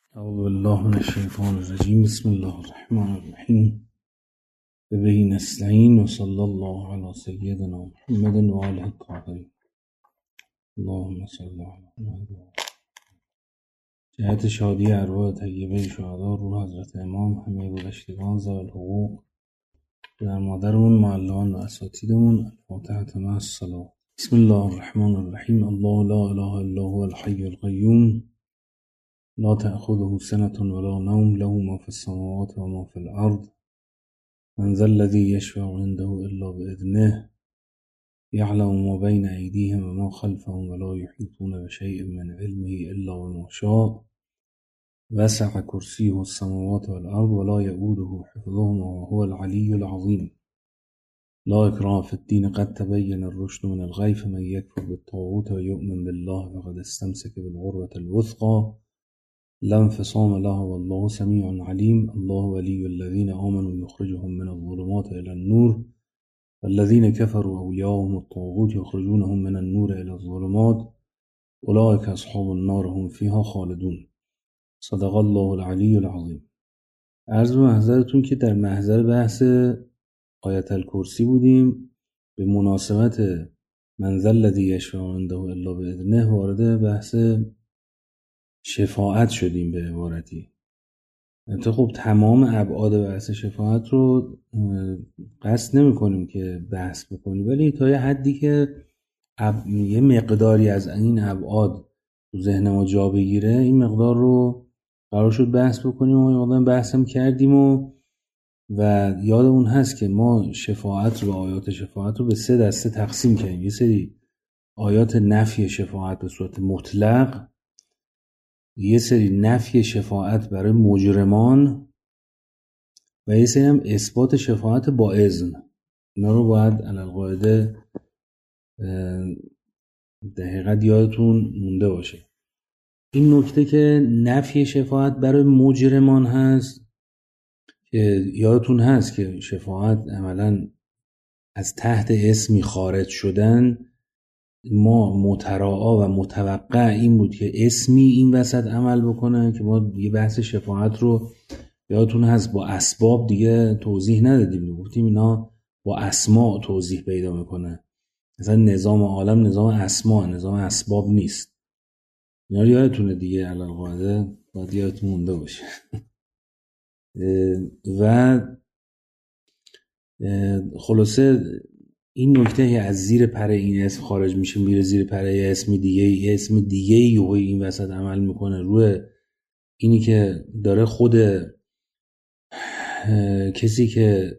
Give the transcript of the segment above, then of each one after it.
اعوذ بالله من الشیطان الرجیم. بسم الله الرحمن الرحیم. به نستعین و صلی الله علی سیدنا محمد و آله الطاهرین. اللهم صل علی محمد. جهت شادی ارواح طیبه شهدا، روح حضرت امام، همه گذشتگان ذوی الحقوق، در مادرمون، معلمان و اساتیدمون، الفاتحة مع الصلوات. بسم الله الرحمن الرحیم. الله لا اله الا هو الحی القیوم لا تأخذه سنة ولا نوم، له ما في السماوات وما في الأرض، من ذا الذي يشفع عنده إلا بإذنه، يعلم ما بين أيديهم وما خلفهم ولا يحيطون بشيء من علمه إلا بما شاء، وسع كرسيه السماوات والأرض ولا يؤوده حفظهما وهو العلي العظيم. لا إكراه في الدين، قد تبين الرشد من الغي، فمن يكفر بالطاغوت ويؤمن بالله فقد استمسك بالعروة الوثقى لا انفصام لها والله سميع عليم. الله ولي الذين آمنوا يخرجهم من الظلمات إلى النور، والذين كفروا أولياءهم الطاغوت يخرجونهم من النور إلى الظلمات، أولئك أصحاب النار هم فيها خالدون. صدق الله العلی العظیم. عرض به محضرتون که در محضر بحث آیت الکرسی بودیم. به مناسبت من ذا الذی یشفع عنده الا باذنه وارد بحث شفاعت شدیم به عبارتی. خب تمام ابعاد بحث شفاعت رو قصد نمی کنیم که بحث بکنیم، ولی تا یه حدی که یه مقداری از این ابعاد تو ذهن ما جا بگیره، این مقدار رو قرار شد بحث بکنیم و یه مقدار بحث هم کردیم و یادمون هست که ما شفاعت رو، آیات شفاعت رو به 3 دسته تقسیم کردیم. یه سری آیات نفی شفاعت به صورت مطلق، یه سری نفی شفاعت برای مجرمان و یه سری هم اثبات شفاعت با اذن. اینا رو باید علالقاعده دقیقاً یادتون مونده باشه. این نکته که نفی شفاعت برای مجرمان هست، که یادتون هست که شفاعت عملاً از تحت اسمی خارج شدن، ما متراعا و متوقع این بود که اسمی این وسط عمل بکنه، که ما یه بحث شفاعت رو یادتون هست با اسباب دیگه توضیح ندادیم، گفتیم اینا با اسماء توضیح پیدا میکنه. مثلا نظام عالم نظام اسماء، نظام اسباب نیست. اینا رو یادتونه دیگه، علالقاعده باید یادتون مونده باشه. و خلاصه این نکته از زیر پره این اسم خارج میشه، میره زیر پره یه اسم دیگه، یه اسم دیگه این وسط عمل میکنه روی اینی که داره خود کسی که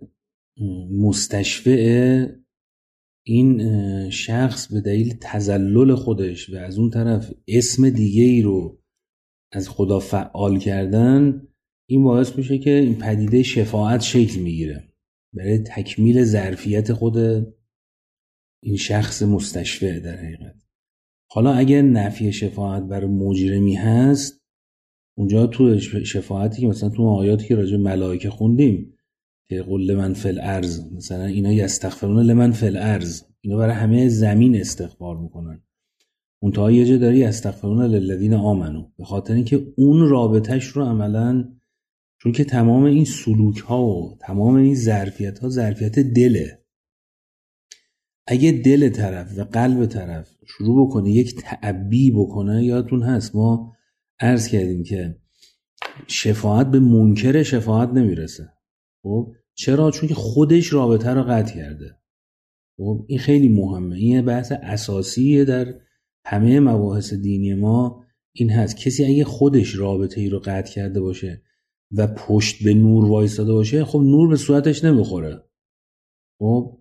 مستشفعه این شخص به دلیل تذلل خودش و از اون طرف اسم دیگه ای رو از خدا فعال کردن، این باعث میشه که این پدیده شفاعت شکل میگیره برای تکمیل ظرفیت خود این شخص مستشفع در حقیقت. حالا اگر نفی شفاعت برای مجرمی هست، اونجا تو شفاعتی که مثلا تو آیاتی که راجع به ملائکه خوندیم که قل لمن فی الارض، مثلا اینا یستغفرون لمن فی الارض، اینا برای همه زمین استغفار میکنن. منتها یه جا داری یستغفرون للذین آمنو، به خاطر اینکه اون رابطش رو عملاً، چون که تمام این سلوک ها و تمام این ظرفیت ها ظرفیت دله. اگه دل طرف و قلب طرف شروع بکنه یک تعبی بکنه، یادتون هست ما عرض کردیم که شفاعت به منکر شفاعت نمیرسه. خب چرا؟ چون که خودش رابطه رو قطع کرده. خب این خیلی مهمه، این بحث اساسیه در همه مباحث دینی ما. این هست کسی اگه خودش رابطه ای رو قطع کرده باشه و پشت به نور وایساده باشه، خب نور به صورتش نمیخوره. خب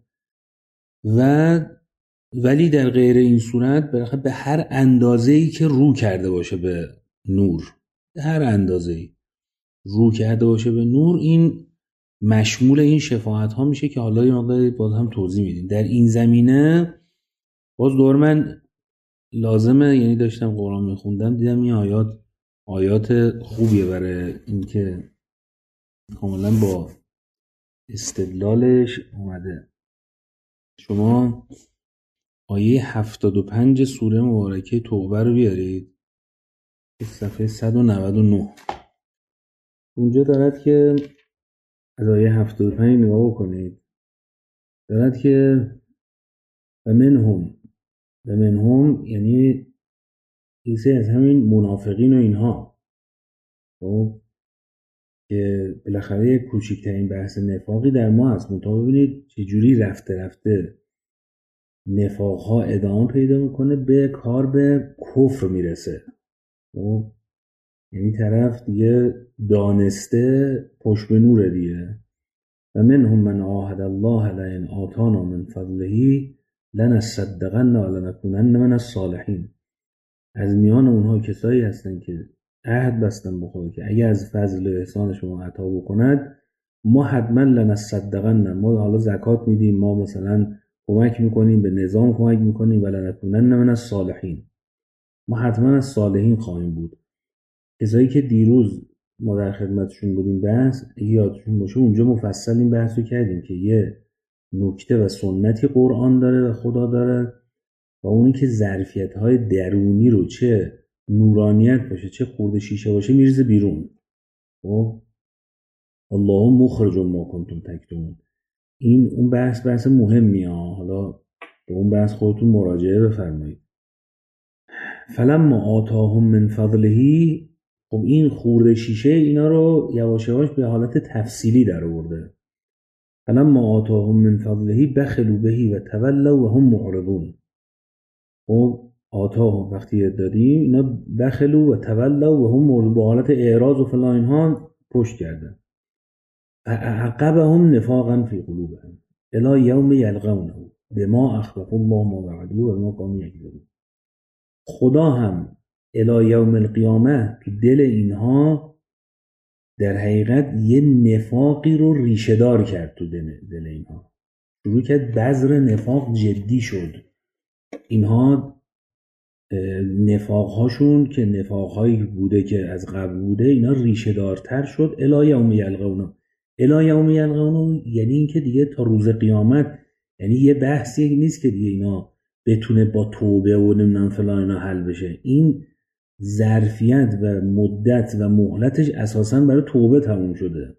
ولی در غیر این صورت به هر اندازه‌ای که رو کرده باشه به نور، به هر اندازه‌ای رو کرده باشه به نور، این مشمول این شفاعت ها میشه که حالا یه مقدار باز هم توضیح میدیم. در این زمینه باز دور من لازمه، یعنی داشتم قرآن میخوندم دیدم این آیات خوبیه برای اینکه کاملا با استدلالش اومده. شما آیه 75 سوره مبارکه توبه رو بیارید، صفحه 199. اونجا دارد که از آیه 75 نگاه بکنید، دارد که و منهم یعنی کسی از همین منافقین و اینها، خب که بالاخره کوچکترین بحث نفاقی در ما هست. منتها ببینید چجوری رفته رفته نفاقها ادامه پیدا میکنه، به کار به کفر میرسه. خب یعنی طرف دیگه دانسته پشت به نوره دیگه. و منهم من عاهد الله لئن آتانا من فضله لنصدقن و لنکونن من الصالحین. از میان اونها کسایی هستن که عهد بستن به خدا که اگه از فضل و احسان شما عطا بکند ما حتما لنصدقن، ما حالا زکات میدیم، ما مثلا کمک میکنیم به نظام، کمک میکنیم و لنکونن من الصالحین، ما حتما از صالحین خواهیم بود. کسایی که دیروز ما در خدمتشون بودیم بحث یادشون باشه اونجا مفصل این بحث رو کردیم که یه نکته و سنتی قرآن داره و خدا داره و اونی که ظرفیت‌های درونی رو چه نورانیت باشه چه خورد شیشه باشه میریزه بیرون. خب الله مخرج ما کنتم تکتمون. این اون بحث مهمیه، حالا به اون بحث خودتون مراجعه بفرمایید. فلما آتاهم من فضله، خب این خورد شیشه اینا رو یواش یواش به حالت تفصیلی در آورده. فلما آتاهم من فضله بخلوا به و تولوا و هم معرضون. خب آتاهم وقتی دادیم اینا بخلوا و تولوا و هم معرضون، با حالت اعراض و فلان اینها پشت کردن. عقبهم نفاقا فی قلوبهم الی یوم یلقونه بما اخلفوا الله ما وعدوه و ما كانوا یکذبون. خدا هم الی یوم القیامه تو دل اینها در حقیقت یه نفاقی رو ریشه دار کرد، تو دل اینها شروع کرد بذر نفاق جدی شد. اینها نفاقهاشون که نفاقهایی بوده که از قبل بوده اینا ریشه دارتر شد. الی یوم یلقونه، الی یوم یلقونه یعنی این که دیگه تا روز قیامت، یعنی یه بحثی نیست که دیگه اینا بتونه با توبه و نمیدونم فلان اینا حل بشه. این ظرفیت و مدت و مهلتش اساساً برای توبه تموم شده.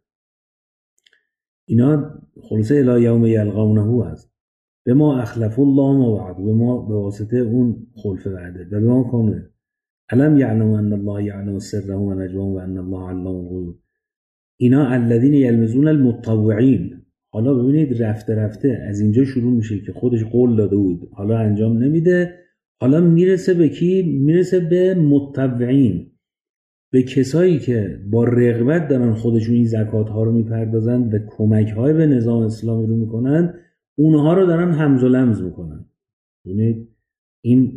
اینا خلاصه الی یوم یلقونه هست. به ما اخلفوا الله ما وعدوه، به ما به واسطه اون خلف وعده. و به ما کانه الم یعلم ان الله یعلم سرهم و نجواهم و ان الله علام الغیوب. اینا الذین یلمزون المتطوعین. حالا ببینید رفته رفته از اینجا شروع میشه که خودش قول داده بود حالا انجام نمیده، حالا میرسه به کی؟ میرسه به متطوعین، به کسایی که با رغبت دارن خودشون این زکات ها رو میپردازن و کمک های به نظام اسلامی رو میکنن، اونها رو دارن همز و لمز میکنن. ببینید این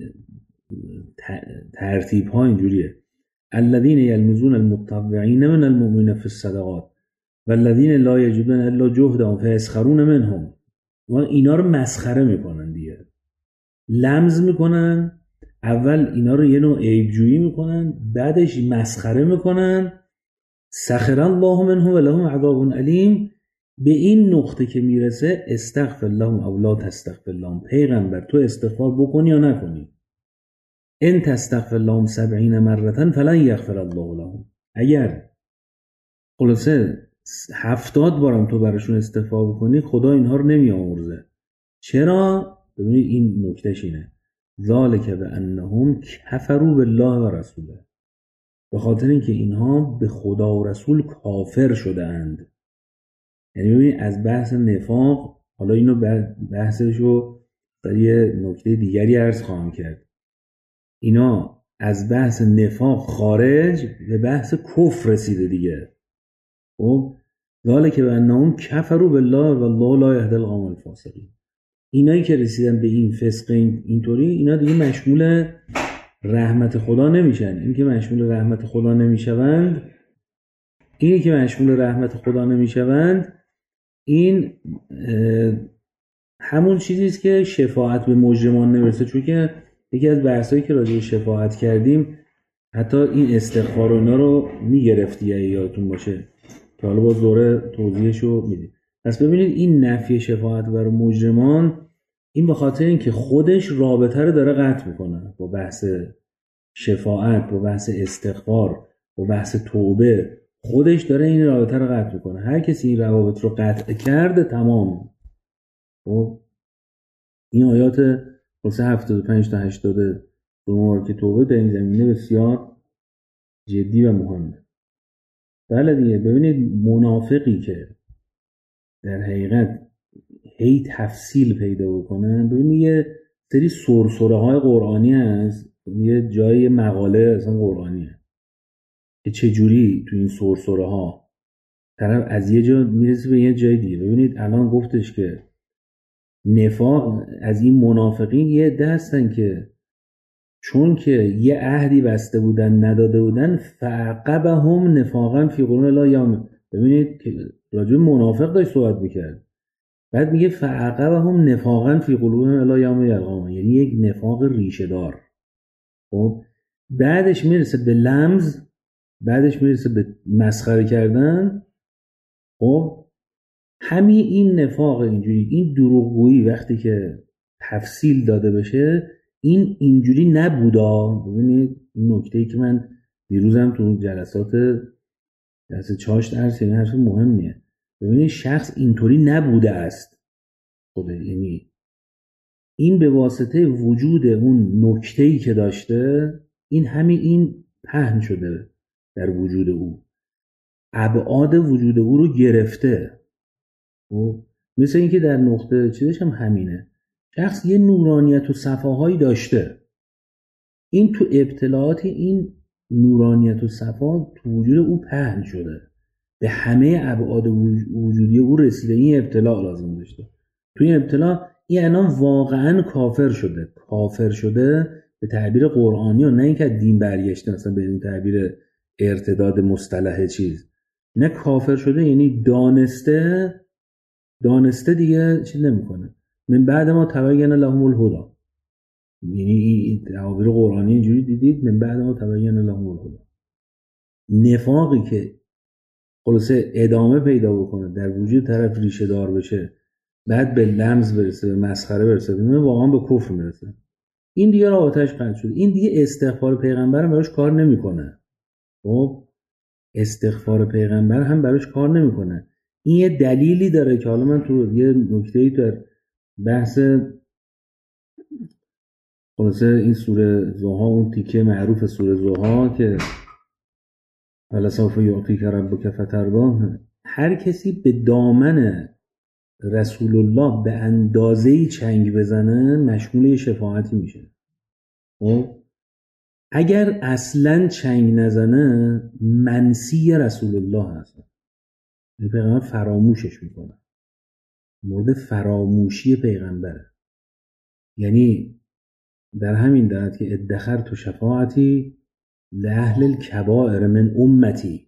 ترتیب ها اینجوریه. الذين يلمزون المتطوعين من المؤمنين في الصدقات والذين لا يجدون الا جهدهم فيسخرون منهم. و اینا رو مسخره میکنن دیگه، لمز میکنن. اول اینا رو یه نوع عیبجویی میکنن، بعدش مسخره میکنن. سخر الله منهم و لهم عذاب علیم. به این نقطه که میرسه استغفر لهم او لا تستغفر لهم، پیغمبر تو استغفار بکنی یا نکنی، ان تستغفر لهم 70 مرة فلن یغفر الله لهم، اگر خلاصه 70 بارم تو براشون استغفار بکنی خدا اینها رو نمیآمرزه. چرا؟ ببینید این نکتهش اینه، ذالک بانهم کفروا بالله و رسوله، به خاطر اینکه اینها به خدا و رسول کافر شده اند. یعنی ببینید از بحث نفاق، حالا اینو بحثش رو در یه نکته دیگری عرض خواهم کرد، اینا از بحث نفاق خارج به بحث کفر رسیده دیگه. خب ذالک بانهم کفروا بالله والله لا یهدی القوم الفاسقین. اینایی که رسیدن به این فسق اینطوری، اینا دیگه مشمول رحمت خدا نمیشن. اینی که مشمول رحمت خدا نمیشوند، این همون چیزیست که شفاعت به مجرمان نمیرسه. چون که یکی از بحثایی که راجع به شفاعت کردیم حتی این استغفار و اینا رو میگرفتی یا یادتون باشه که حالا باز دوره توضیحشو میدیم. پس ببینید این نفی شفاعت برای مجرمان، این به خاطر اینکه خودش رابطه رو داره قطع میکنه با بحث شفاعت، با بحث استغفار، با بحث توبه. خودش داره این رابطه رو قطع میکنه. هر کسی این روابط رو قطع کرده تمام. خب این آیات واسه 75 تا 80 سوره که توبه در این زمینه بسیار جدی و مهمه. بله دیگه، ببینید منافقی که در حقیقت هی تفصیل پیدا بکنه، ببینید یه سری سرسره های قرآنی هست، یه جای مقاله اصلا قرآنیه که چجوری تو این سرسره ها طرف از یه جا میرسه به یه جای دیگه. ببینید الان گفتش که نفاق از این منافقین یه عده هستن که چون که یه عهدی بسته بودن نداده بودن، فعقبهم نفاقا فی قلوبهم الی یوم. ببینید که راجع منافق داشت صحبت میکرد، بعد میگه فعقبهم نفاقا فی قلوبهم الی یوم یلقون، یعنی یک نفاق ریشه دار. خب بعدش میرسه به لمز، بعدش میرسه به مسخره کردن. خب همین این نفاق اینجوری، این دروغگویی وقتی که تفصیل داده بشه این اینجوری نبودا. ببینید این نکته‌ای که من دیروزم تو جلسات جلسه چاشت درس، یعنی حرف مهمیه. ببینید شخص اینطوری نبوده است خود، یعنی این به واسطه وجود اون نکته‌ای که داشته، این همین این پهن شده در وجود او، ابعاد وجود او رو گرفته. خب مثل اینکه در نقطه چیزش هم همینه، شخص یه نورانیت و صفاهایی داشته، این تو ابتلاعات این نورانیت و صفا تو وجود او پهن شده، به همه ابعاد وجودی او رسیده. این ابتلاع لازم داشته. تو این ابتلاع این الان واقعا کافر شده به تعبیر قرآنی، و نه اینکه دین برگشته مثلا به این تعبیر ارتداد مصطلح چیز، نه کافر شده یعنی دانسته دیگه چیز نمیکنه. من بعد ما تبین لهم الهدی، یعنی این تعبیر قرآنی اینجوری دیدید، من بعد ما تبین لهم الهدی. نفاقی که خلاصه ادامه پیدا بکنه در وجود طرف، ریشه دار بشه، بعد به لمز برسه، به مسخره برسه، واقعا به کفر میرسه، این دیگه را آتش قطع شد. این دیگه استغفار پیغمبر هم براش کار نمیکنه. خب استغفار پیغمبر هم براش کار نمیکنه. این یه دلیلی داره که حالا من تو یه نکته‌ای در بحث خلاصه این سوره زوها، اون تیکه معروف سوره زوها که حالا سوف یعطیک ربک فترضی، هر کسی به دامن رسول الله به اندازه‌ای چنگ بزنه مشمول شفاعتی میشه. خب اگر اصلا چنگ نزنه منسی رسول الله هست، پیغمبر فراموشش میکنه، مورد فراموشی پیغمبره. یعنی در همین دهت که ادخرت شفاعتی لأهل الکبائر من امتی،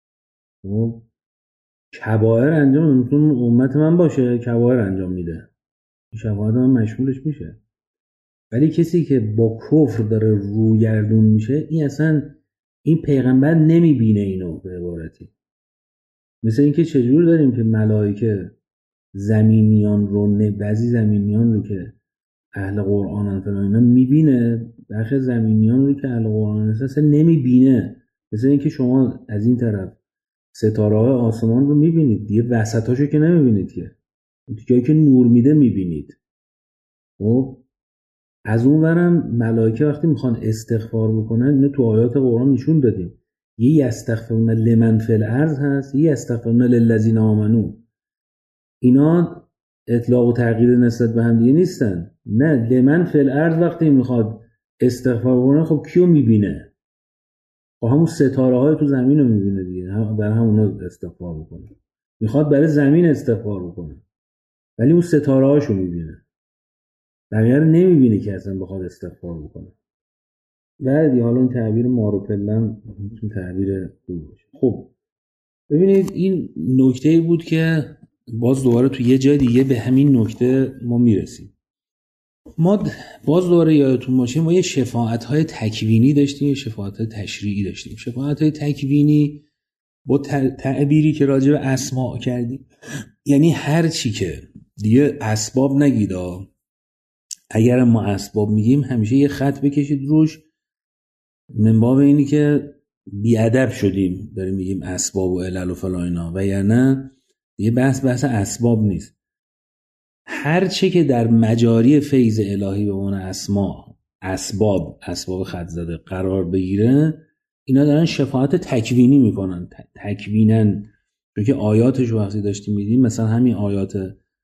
خب کبائر انجام نمیتون امت من باشه، کبائر انجام میده، شفاعت من مشمولش میشه. ولی کسی که با کفر داره روگردون میشه، این اصلا این پیغمبر نمیبینه اینو. به عبارتی مثل اینکه چجور داریم که ملائکه زمینیان رو، بعضی زمینیان رو که اهل قرآن فلان اینا میبینه، برخی زمینیان رو که اهل قرآن اصلا نمیبینه. مثل اینکه شما از این طرف ستاره های آسمان رو میبینید دیگه، وسطاشو که نمیبینید که، اون که نور میده میبینید. خب از اون ورم ملائکه وقتی میخوان استغفار بکنن، اینو تو آیات قرآن نشون دادیم، یه یستغفرون لمن فی الارض هست، یه یستغفرون للذین آمنو. اینا اطلاق و تغییر نسبت به هم دیگه نیستن. نه، لمن فی الارض وقتی میخواد استغفار بکنه، خب کیو میبینه؟ خب همون ستاره های تو زمین رو میبینه دیگه، برای همونا استغفار بکنه. میخواد برای زمین استغفار بکنه ولی اون ستاره هاشو میبینه، بقیه رو نمیبینه که اصلا بخواد استغفار بکنه. بعد حالا این تعبیر ماروپلم میتونه تعبیر خوب باشه. خب ببینید این نکته بود که باز دوباره تو یه جای دیگه به همین نکته ما میرسیم. ما باز دوباره یادتون باشه ما یه شفاعت‌های تکوینی داشتیم، یه شفاعت‌های تشریعی داشتیم. شفاعت‌های تکوینی با تعبیری که راجع به اسماء کردیم، یعنی هر چی که دیگه اسباب نگیدا، اگر ما اسباب میگیم همیشه یه خط بکشید روش، من باب اینی که بیادب شدیم داریم میگیم اسباب و علل و فلان اینا، و یا نه دیگه بحث اسباب نیست. هر چه که در مجاری فیض الهی به عنوان اسباب خط زده قرار بگیره، اینا دارن شفاعت تکوینی میکنن. تکوینن، چون که آیاتش وقتی داشتیم میدیم، مثلا همین آیات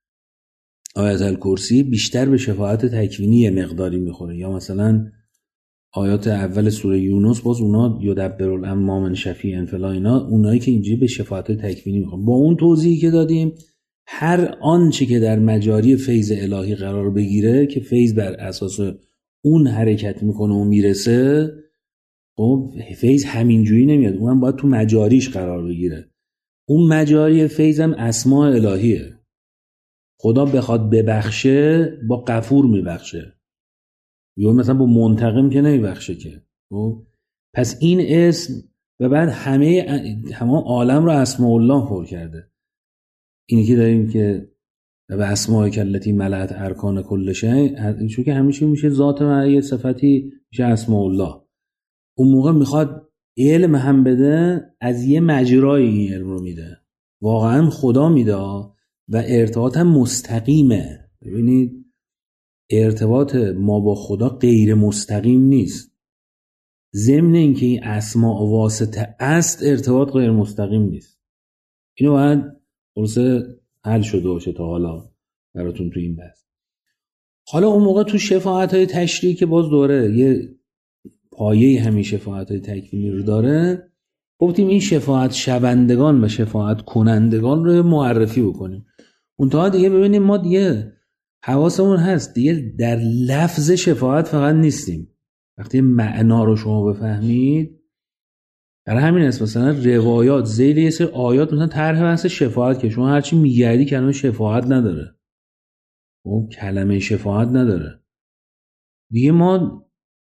الکرسی بیشتر به شفاعت تکوینی یه مقداری میخوره، یا مثلا آیات اول سوره یونس باز اونا یدبر الامر من شفیع فلا اینا، اونایی که اینجوری به شفاعت تکوینی میخوره. با اون توضیحی که دادیم، هر آنچه که در مجاری فیض الهی قرار بگیره که فیض بر اساس اون حرکت میکنه و میرسه، خب فیض همینجوری نمیاد، اونم باید تو مجاریش قرار بگیره. اون مجاری فیض هم اسماء الهیه. خدا بخواد ببخشه با غفور میبخشه، یا مثلا با منتقم که نمیبخشه که. خب پس این اسم و بعد همه عالم رو اسماء الله پر کرده. اینی که داریم که و اسماء کلتی ملأت ارکان کل شیء، چون که همیشه میشه ذات و صفتی میشه اسماء الله. اون موقع میخواد علم هم بده، از یه مجرای این علم رو میده، واقعا خدا میده و ارتباط هم مستقیمه. ببینید ارتباط ما با خدا غیر مستقیم نیست، ضمن اینکه این اسماء واسطه است ارتباط غیر مستقیم نیست. اینو باید خلاصه حل شده باشه تا حالا براتون تو این بحث. حالا اون موقع تو شفاعت‌های تشریعی که باز دوره یه پایه همین شفاعت‌های تکوینی رو داره، گفتیم این شفاعت شوندگان و شفاعت کنندگان رو معرفی بکنیم. اونتا دیگه ببینیم ما دیگه حواسمون هست دیگه در لفظ شفاعت فقط نیستیم. وقتی معنا رو شما بفهمید، برای همین است مثلا روایات ذیل یه سری آیات مثلا طرح بحث شفاعت که شما هرچی میگردی کلمه شفاعت نداره، اون کلمه شفاعت نداره دیگه. ما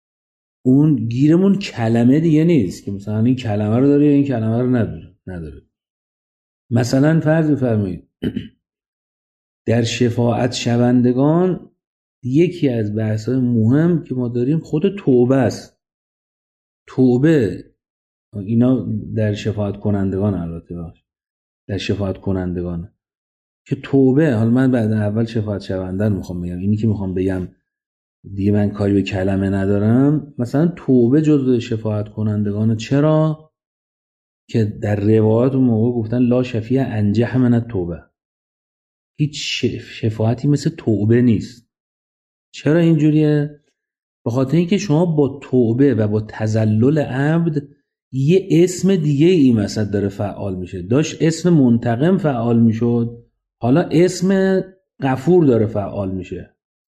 اون گیرمون کلمه دیگه نیست که مثلا این کلمه رو داره یا این کلمه رو نداره. مثلا فرض بفرمایید در شفاعت شوندگان یکی از بحث‌های مهم که ما داریم خود توبه است. توبه اینا در شفاعت کنندگان، البته در شفاعت کنندگان که توبه، حالا من بعد اول شفاعت شوندن میخوام بگم، اینی که میخوام بگم دیگه من کاری به کلمه ندارم. مثلا توبه جزو شفاعت کنندگان. چرا؟ که در روایات اون موقع گفتن لا شفیع انجح من التوبه، هیچ شفاعتی مثل توبه نیست. چرا اینجوریه؟ به خاطر اینکه شما با توبه و با تذلل عبد یه اسم دیگه این وسط داره فعال میشه. داشت اسم منتقم فعال میشد، حالا اسم غفور داره فعال میشه.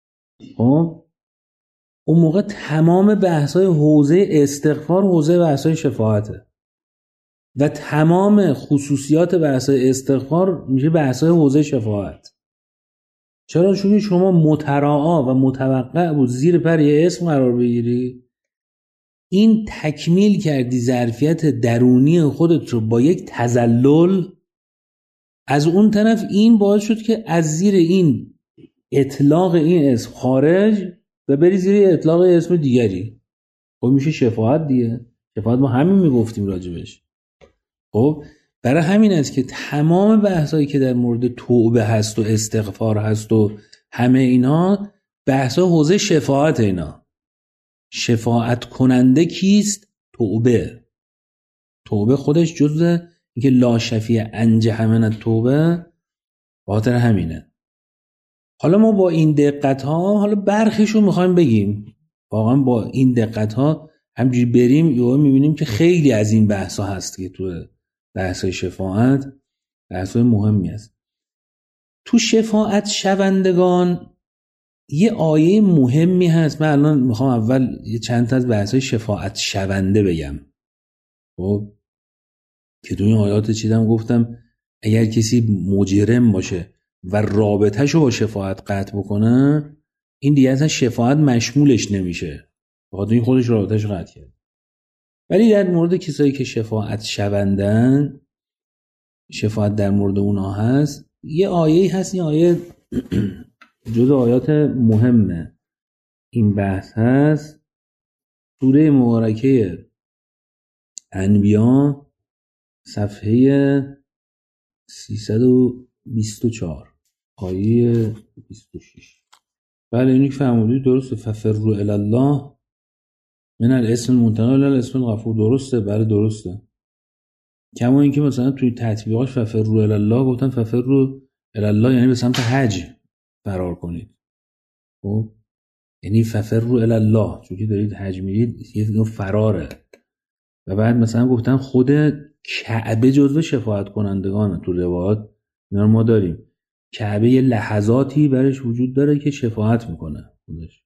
خب اون موقع تمام بحث‌های حوزه استغفار حوزه بحث‌های شفاعته و تمام خصوصیات بحث‌های استغفار میشه بحث‌های حوزه شفاعت. چرا؟ چون شما متراعا و متوقع بود زیر پر یه اسم قرار بگیری، این تکمیل کردی ظرفیت درونی خودت رو با یک تذلل. از اون طرف این باعث شد که از زیر این اطلاق این اسم خارج و بری زیر اطلاق اسم دیگری. خب میشه شفاعت دیگه. شفاعت ما همین میگفتیم راجبش. خب برای همین است که تمام بحثایی که در مورد توبه هست و استغفار هست و همه اینا بحثا حوزه شفاعت. اینا شفاعت کننده کیست؟ توبه. توبه خودش جزء اینکه لا شفیع انجح من التوبه، خاطر همینه. حالا ما با این دقت ها، حالا برخیشو میخوایم بگیم، واقعا با این دقت ها همجوری بریم یا میبینیم که خیلی از این بحث ها هست که تو بحث های شفاعت بحث های مهمی هست. تو شفاعت شوندگان یه آیه مهمی هست. من الان میخوام اول یه چند تا از بحث های شفاعت شونده بگم. خب که تو این آیات چیدم گفتم اگر کسی مجرم باشه و رابطهشو با شفاعت قطع بکنه، این دیگه اصلا شفاعت مشمولش نمیشه، بخاطر این خودش رابطهشو قطع کرد. ولی در مورد کسایی که شفاعت شوندن، شفاعت در مورد اونا هست، یه آیه هست. این آیه جزو آیات مهمه این بحث هست. سوره مبارکه انبیا صفحه 324 آیه 26. بله اینی که فرمودید درسته. ففروا الی الله من الاسم المنتقم الی الاسم الغفور. درسته، بله درسته. کما اینکه مثلا توی تطبیقاش ففروا الی الله گفتن ففروا الی الله یعنی به سمت حج فرار کنید. خب یعنی ففروا الی الله چون که دارید حج میرید یه نوع فراره. و بعد مثلا گفتن خود کعبه جزو شفاعت کنندگانه. تو روایات اینا ما داریم کعبه یه لحظاتی برش وجود داره که شفاعت میکنه خودش.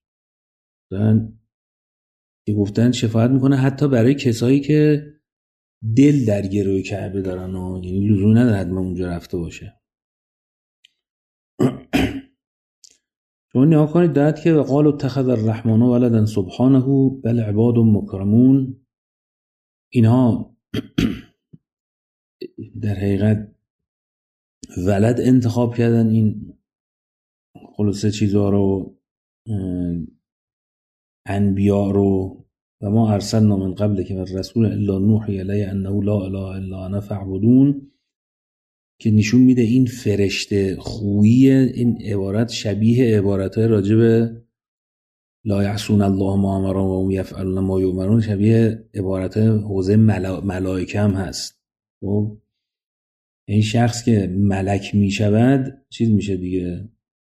که گفتن شفاعت میکنه حتی برای کسایی که دل در گروه کعبه دارن و یعنی لزومی نداره حتما اونجا رفته باشه. شما نگاه کنید داد که وقالوا اتخذ الرحمن ولدا سبحانه بل عباد مکرمون. اینها در حقیقت ولد انتخاب کردن این خلاصه چیزها رو، انبیاء رو. و ما ارسلنا من قبل که رسول الا نوحی الیه انه لا اله الا انا فاعبدون، که نشون میده این فرشته خویی این عبارت شبیه عبارتهای راجب لا یعصون الله ما امرهم و هم یفعلون ما یؤمرون، شبیه عبارتهای حوزه ملائکه هم هست. خب این شخص که ملک میشود چیز میشه دیگه،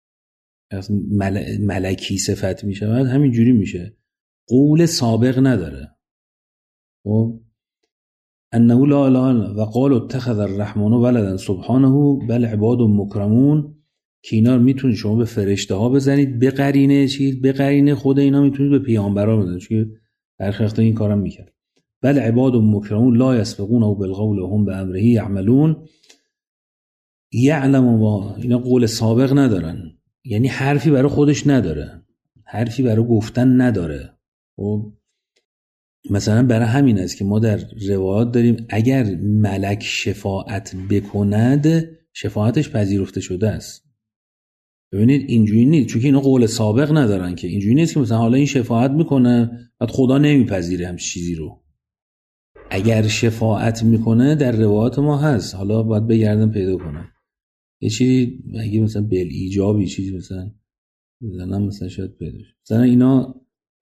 ملکی صفت میشود همین جوری میشه، قول سابق نداره. خب انه لا اله الا و قال اتخذ الرحمن ولدا سبحانه بل عباد مکرمون، که اینا میتونید شما به فرشته ها بزنید به قرینه چیز، به قرینه خود اینا میتونید به پیامبرا بزنید چون برخی وقتا این کارم میکرد. بل عباد مکرمون لا یسبقونه بالقول و هم بامره یعملون. یعلم ما اینا قول سابق ندارن، یعنی حرفی برای خودش نداره، حرفی برای گفتن نداره. خب مثلا برای همین است که ما در روایات داریم اگر ملک شفاعت بکند شفاعتش پذیرفته شده است. ببینید اینجوری نیست، چون که اینا قول سابق ندارن که اینجوری نیست که مثلا حالا این شفاعت میکنه بعد خدا نمیپذیره هم چیزی رو. اگر شفاعت میکنه در روایات ما هست، حالا باید بگردم پیدا کنم یه چیزی اگه مثلا بل ایجابی چیزی مثلا بزنم مثلا شاید پیدا شه. مثلا اینا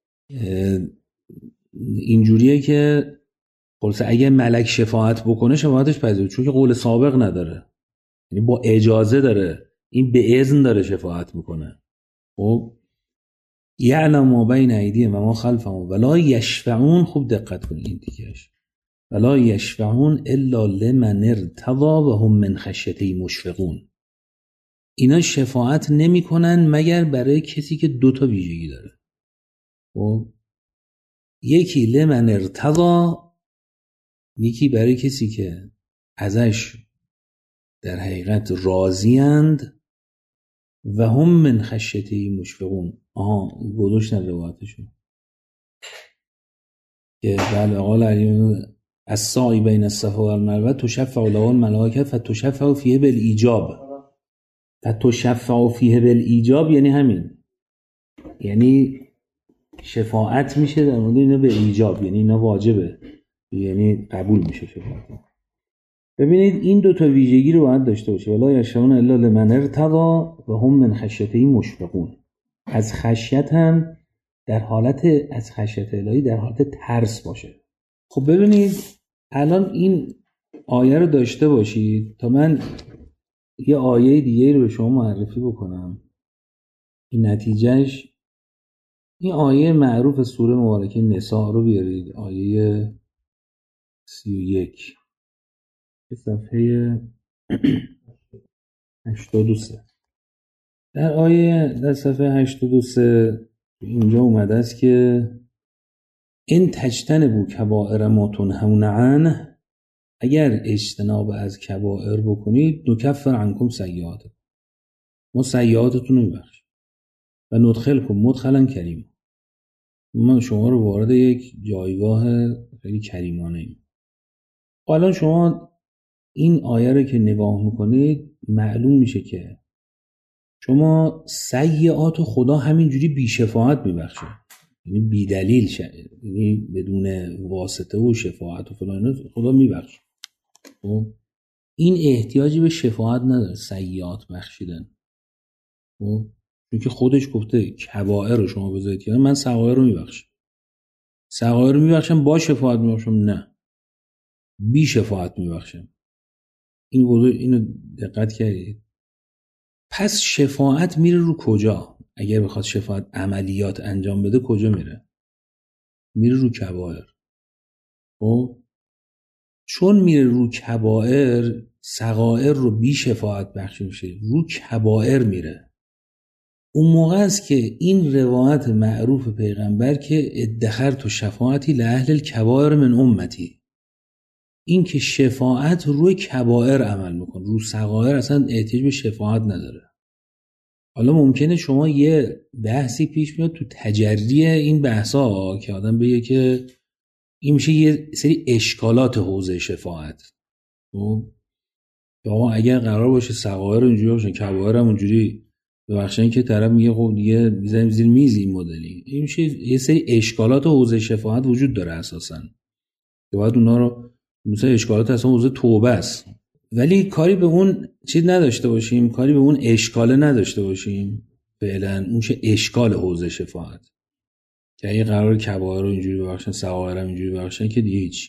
اینجوریه که خلاصه اگه ملک شفاعت بکنه شفاعتش پذیرفته، چون که قول سابق نداره، یعنی با اجازه داره، این به اذن داره شفاعت میکنه. خب یعلم ما بین ایدیهم و ما خلفهم ولا یشفعون. خوب دقت کنید این دیگهش، ولا یشفعون الا لمن ارتضی و هم من خشیته مشفقون. اینا شفاعت نمیکنن مگر برای کسی که دوتا ویژگی داره. خب یکی لمن ارتضی، یکی برای کسی که ازش در حقیقت راضیند و هم من خشیته مشفقون. گذاشتن روایتشون که بله قال علی السعی بین الصفا و المروه تشفع له الملائکه فتشفع فیه بالایجاب. فتشفع فیه بالایجاب یعنی همین، یعنی شفاعت میشه در مورد اینا به ایجاب، یعنی اینا واجبه، یعنی قبول میشه شفاعت. ببینید این دو تا ویژگی رو باید داشته باشه. ولا یشفعون الا لمن ارتضی و هم من خشیته مشفقون. از خشیت هم در حالت، از خشیت الهی در حالت ترس باشه. خب ببینید الان این آیه رو داشته باشید تا من یه آیه دیگه رو به شما معرفی بکنم. این نتیجهش این آیه معروف سوره مبارکه نساء رو بیارید، آیه 31 صفحه 83. در صفحه 83 اینجا اومده است که این تجتنبوا کبائر ما تنهون عنه، اگر اجتناب از کبائر بکنید نکفر عنکم سیئاتکم، ما سیئاتتون رو میبخشیم و ندخلکم مدخلا کریم، ما شما رو وارد یک جایگاه خیلی کریمانه ایم. حالا شما این آیه رو که نگاه میکنید معلوم میشه که شما سیئات خدا همینجوری بی شفاعت میبخشه. یعنی بی دلیل یعنی بدون واسطه و شفاعت و فلان خدا میبخشه. خب این احتیاجی به شفاعت نداره، سیئات بخشیدن. خب چون که خودش گفته کبائر رو شما بذارید کنار، من صغائر رو میبخشم. صغائر رو میبخشم با شفاعت میبخشم؟ نه، بی شفاعت میبخشم. این موضوع اینو دقت کردید؟ پس شفاعت میره رو کجا؟ اگر بخواد شفاعت عملیات انجام بده کجا میره؟ میره رو کبائر. خب چون میره رو کبائر، صغائر رو بی شفاعت بخشی میشه، رو کبائر میره. اون موقع است که این روایت معروف پیغمبر که ادخرت شفاعتی لأهل الکبائر من امتی، این که شفاعت روی کبائر عمل میکنه، رو صغائر اصلا احتیاج به شفاعت نداره. حالا ممکنه شما یه بحثی پیش میاد تو تجری این بحثا که آدم بگه که این میشه یه سری اشکالات حوزه شفاعت. خب آقا اگر قرار باشه صغائر اینجوری باشه، کبائر هم اونجوری ببخشن، که طرف میگه خب دیگه میذاریم زیر میز این مدلی، این میشه یه سری اشکالات حوزه شفاعت وجود داره اساسا که باید اونا رو، مثلا اشکالات اصلا حوزه توبه است، ولی کاری به اون چیز نداشته باشیم، کاری به اون اشکاله نداشته باشیم. فعلا اون چه اشکال حوزه شفاعت که اگه قرار کبائر رو اینجوری ببخشن، صغائر هم اینجوری ببخشن که دیگه هیچ.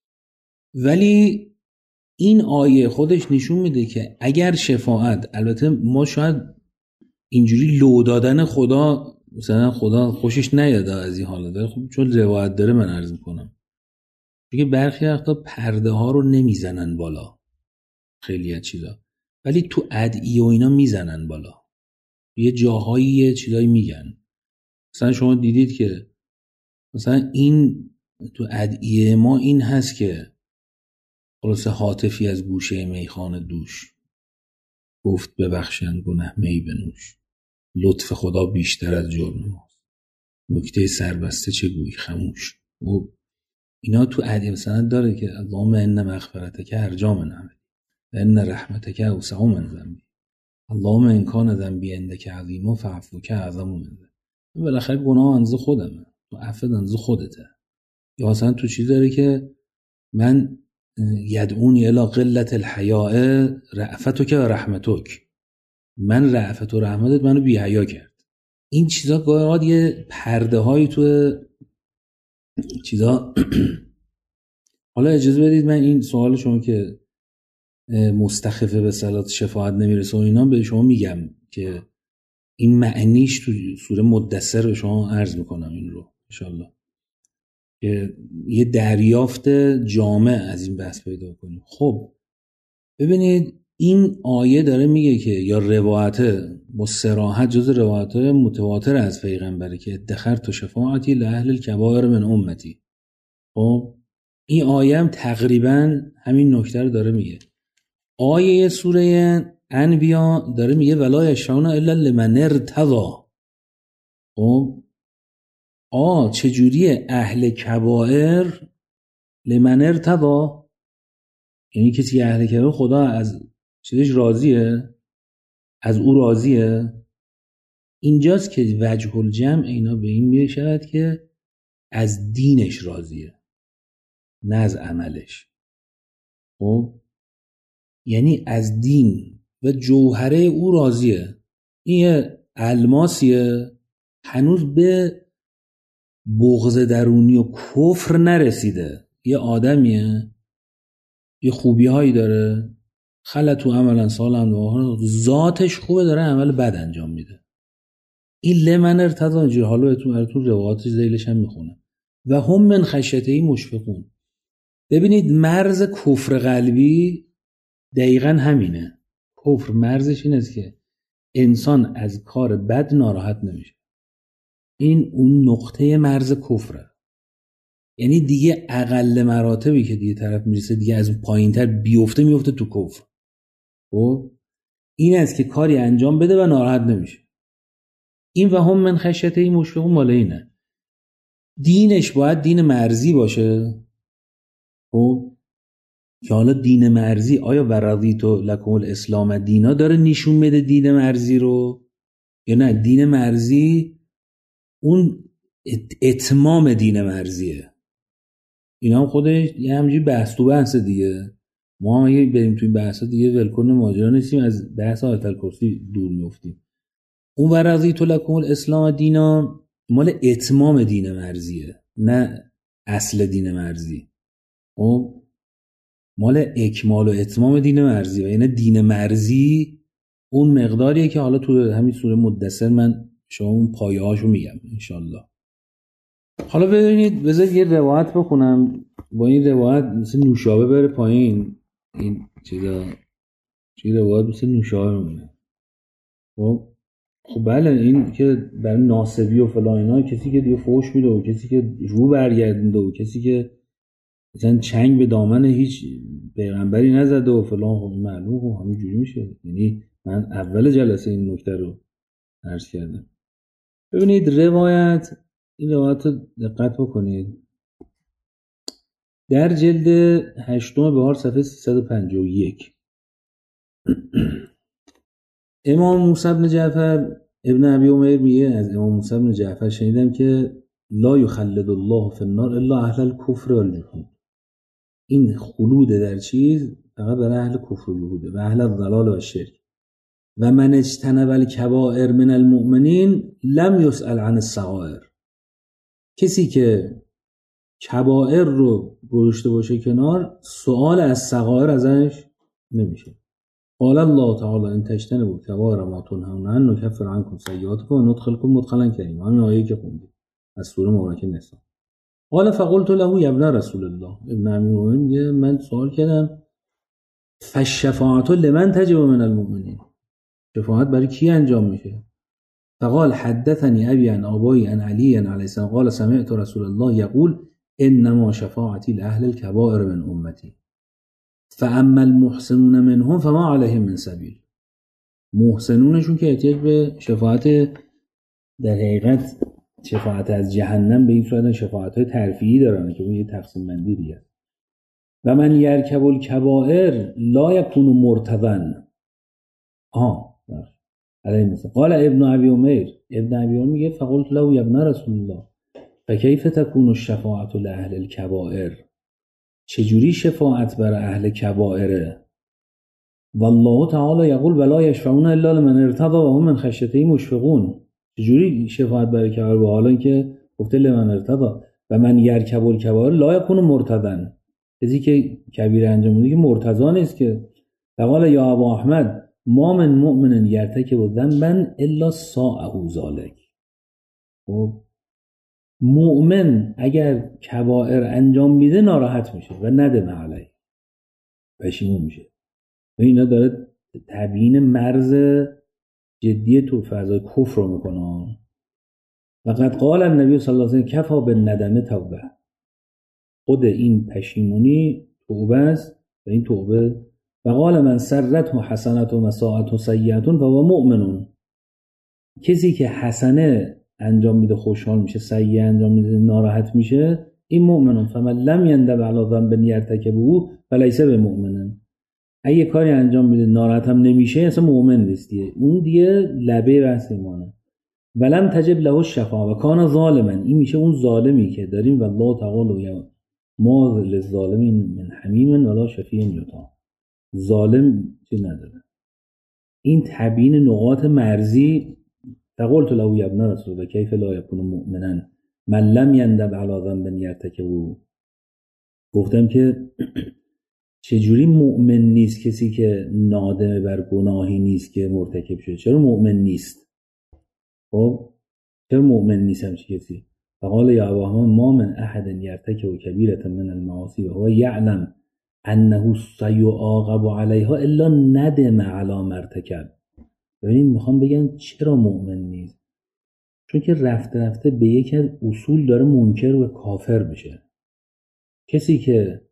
ولی این آیه خودش نشون میده که اگر شفاعت، البته ما شاید اینجوری لو دادن خدا، مثلا خدا خوشش نیاد از این حالا داره، خب چون روایت داره من عرض میکنم، چون برخی وقتا پرده ها رو نمیزنن بالا خیلی از چیزا، ولی تو ادعیه و اینا میزنن بالا، یه جاهایی یه چیزایی میگن. مثلا شما دیدید که مثلا این تو ادعیه ما این هست که خلاصه هاتفی از گوشه میخانه دوش گفت ببخشن گناه می بنوش، لطف خدا بیشتر از جرم ماست، نکته سربسته چه گویی خموش. و اینا تو ادعیه مثلا داره که اللهم ان مغفرتک ارجا من عملی و ان رحمتک اوسع من ذنبی، اللهم ان کان ذنبی عندک عظیم فعفوک اعظم من ذنبی. بالاخره گناه انزه خودمه، تو عفو انزه خودته. یا مثلا تو چیز داره که من یدعونی الی قلت الحیاء رأفتک و رحمتک، من رأفت و رحمتت منو بی حیا کرد. این چیزا گاهی یه پرده هایی تو چیزا حالا اجازه بدید من این سوال شما که مستخفه به صلات شفاعت نمیرسه و اینا به شما میگم که این معنیش تو سوره مدثر به شما عرض میکنم این رو انشالله که یه دریافت جامع از این بحث پیدا کنیم. خب ببینید این آیه داره میگه که یا روایت با صراحت جز روایت متواتر از پیغمبره که ادخرت شفاعتی لأهل الکبائر من امتی. خب این آیه هم تقریبا همین نکته رو داره میگه. آیه سوره انبیا داره میگه ولا یشفعون الا لمن ارتضی. خب چجوریه اهل کبائر لمن ارتضی؟ یعنی کسی که اهل کبائر خدا از چیزش راضیه، از او راضیه. اینجاست که وجه الجمع اینا به این میشود که از دینش راضیه نه از عملش. خب یعنی از دین و جوهره او راضیه. این یه الماسیه هنوز به بغض درونی و کفر نرسیده، یه آدمیه یه خوبی هایی داره، خلطو عملا سالن و ذاتش خوبه، داره عمل بد انجام میده. این لمن ارتضی اینجوری، حالا تو روایات ذیلش هم میخونه و هم من خشیته مشفقون. ببینید مرز کفر قلبی دقیقا همینه. کفر مرزش این است که انسان از کار بد ناراحت نمیشه. این اون نقطه مرز کفره. یعنی دیگه اقل مراتبی که دیگه طرف میرسه دیگه از اون پایینتر میفته تو کفر. خب این است که کاری انجام بده و ناراحت نمیشه. این و هم من خشیته مشفقون مال اینه. دینش باید دین مرزی باشه. خب که حالا دین مرزی آیا و رضیت لکم الاسلام دینا داره نشون میده دین مرزی رو یا نه؟ دین مرزی اون اتمام دین مرزیه. اینا هم خودش یه همجوری بحث تو بحث دیگه. ما هم اگه بریم توی بحثا دیگه ولکن ماجرا نیستیم، از بحث آیت الکرسی دور میفتیم. اون ورزی لکم الاسلام دینا مال اتمام دین مرزیه، نه اصل دین مرزی. خب مال اکمال و اتمام دین مرزی، و یعنی دین مرزی اون مقداریه که حالا تو همین سوره مدثر من شما اون پایه هاشو میگم انشالله. حالا ببینید بذارید یه روایت بخونم، با این روایت مثل نوشابه بره پایین، این چه روایت مثل نوشابه میمونه. خب بله، این که برای ناصبی و فلان اینا، کسی که دیگه فوش میده و کسی که رو برگردونده و کسی که مثلا چنگ به دامن هیچ پیغمبری نزده و فلان، خب معلوم خب همینجوری میشه. یعنی من اول جلسه این نکته رو عرض کردم. ببینید این روایت رو دقت بکنید. در جلد 8 بهار صفحه 351 امام موسی بن جعفر ابن ابی عمیر میگه از امام موسی بن جعفر شنیدم که لا یخلد الله فی النار الا اهل الکفر والجحود. این خلود در چیز فقط برای اهل کفر و جحوده و اهل الضلال و شرک. و من اجتنب الکبائر من المؤمنین لم یسأل عن الصغائر. کسی که کبائر رو گذاشته باشه کنار، سوال از صغائر ازش نمیشه. قال الله تعالی ان تجتنبوا الكبائر ما تنهون عنه نكفر عنكم سیئاتكم و ندخلكم مدخلا کریما. همین آیه‌ای که خوندیم از سوره مبارکه نساء. قال فقلت له یا ابن رسول الله. ابن عمیر میگه من سوال کردم فالشفاعة لمن تجب من المؤمنین، شفاعت برای کی انجام میشه؟ فقال حدثني ابي عن ابي عن علي علیه السلام قال سمعت رسول الله يقول انما شفاعتي لاهل الكبائر من امتي فاما المحسنون منهم فما عليهم من سبيل. محسنونشون که احتیاج به شفاعت، در حقیقت شفاعت از جهنم به این صورت شفاعت های ترفیعی دارن که اون یه تقسیم بندی دیگه. و من یرکب الکبائر لا یکون مرتضن. علیه مثل قال ابن ابی عمیر میگه فقلت له یا ابن رسول الله فکیف تکون الشفاعت لاهل الکبائر. چجوری شفاعت برای اهل کبائره؟ والله تعالی یقول ولا یشفعون الا لمن ارتضى و هم من خشیته مشفقون. چجوری شفاعت برای کبائر به حال اینکه گفته لمن ارتضى و من یرکب الکبائر لا یکون مرتضن. کسی که کبیره انجام میده که مرتضی نیست که. فقال یا ابا احمد ما من مؤمن یرتکب ذنبا الا ساءه ذلک. خب مؤمن اگر کبائر انجام میده ناراحت میشه و ندم علیه، پشیمون میشه. و اینا داره تبیین مرز جدی تو فضای کفر رو میکنه. و قد قال النبی صلی الله علیه و سلم کفا بالندم توبه. خود این پشیمونی توبه است و این توبه. و قال من سرته حسنت و مساعت و سیئت فهو مؤمن. کسی که حسنه انجام میده خوشحال میشه، سیئه انجام میده ناراحت میشه، این مؤمنون. فمن لم یندب علی ذنب یرتکبه فلیس بمؤمن. اگه کاری انجام میده ناراحت هم نمیشه اصلا مؤمن نیست دیگه. اون دیگه لبه بحث ایمانه. ولم تجب له الشفاعة و کان ظالما. این میشه اون ظالمی که داریم و الله تعالی ما للظالمین من حمیم ولا شفیع یطاع. ظالم چی نداره. این تبیین نقاط مرزی. فقلت له یا ابن رسول الله کیف لا یکون مؤمنا من لم یندب علی ذنب یرتکبه. گفتم که چجوری مؤمن نیست کسی که نادم بر گناهی نیست که مرتکب شده؟ چرا مؤمن نیست؟ خب چرا مؤمن نیست همچی کسی؟ فقال یا ابا احمد ما من احد یرتکب کبیرة من المعاصی و هو یعلم انه سیعاقب علیها الا ندم علی ما ارتکب. ببین میخوام بگم چرا مؤمن نیست؟ چون که رفته رفته به یک از اصول داره منکر و کافر میشه. کسی که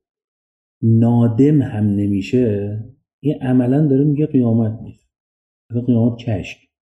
نادم هم نمیشه این عملا داره میگه قیامت نیست، قیامت کشک.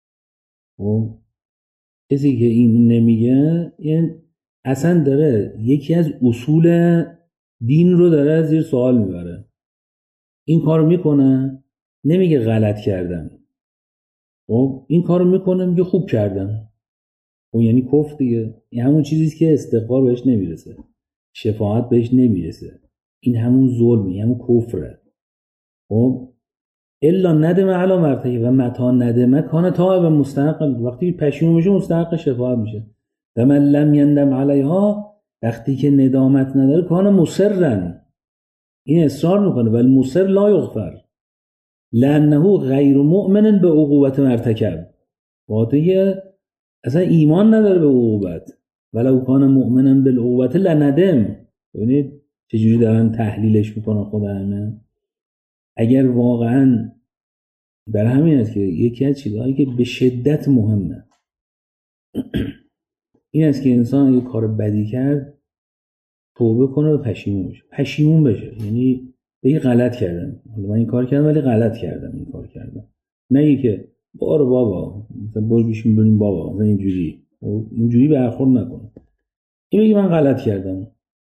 و کسی که این نمیگه این اصلا داره یکی از اصول دین رو داره زیر سوال میبره. این کارو میکنه نمیگه غلط کردم، خب این کارو میکنه میگه خوب کردم. خب یعنی کفر دیگه. این همون چیزیست که استغفار بهش نمیرسه، شفاعت بهش نمیرسه، این همون ظلمه، همون کفره. خب الا ندم علی مرتکب و متا ندمه کان تائب مستحق، وقتی پشیمون میشه مستحق شفاعت میشه. و من لم یندم علیها، وقتی که ندامت نداره کان مصرن، این اصرار میکنه، ولی مصر لا یغفر لانه غیر مؤمن به عقوبت مرتکب، واقعی اصلا ایمان نداره به عقوبت. ولو کان مؤمنا بالعقوبت لندم. ببینید چجوری دارن تحلیلش میکنن خدایانه. اگر واقعا در همین است که یکی از چیزهایی که به شدت مهمه این است که انسان اگه کار بدی کرد توبه کنه و پشیمون بشه، یعنی بگه غلط کردم، حالا من این کار کردم ولی غلط کردم این کار کردم، نگه که بابا مثلا برو بیشون بریم بابا مثلا اینجوری برخورد نکنه، این بگه من غلط کردم.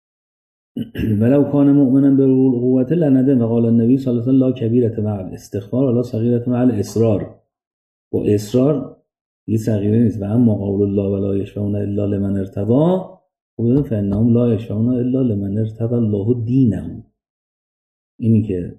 ولو کان مؤمنا بالعقوبة لندم. و قال النبی صلی الله علیه و آله لا کبیرة مع الاستغفار ولا صغیرة مع الاصرار. با اصرار یه صغیره نیست. و اما قول الله ولا یشفعون الا لمن ارتضى فانهم لا یشفعون الا لمن ارتضى الله دینهم. اینی که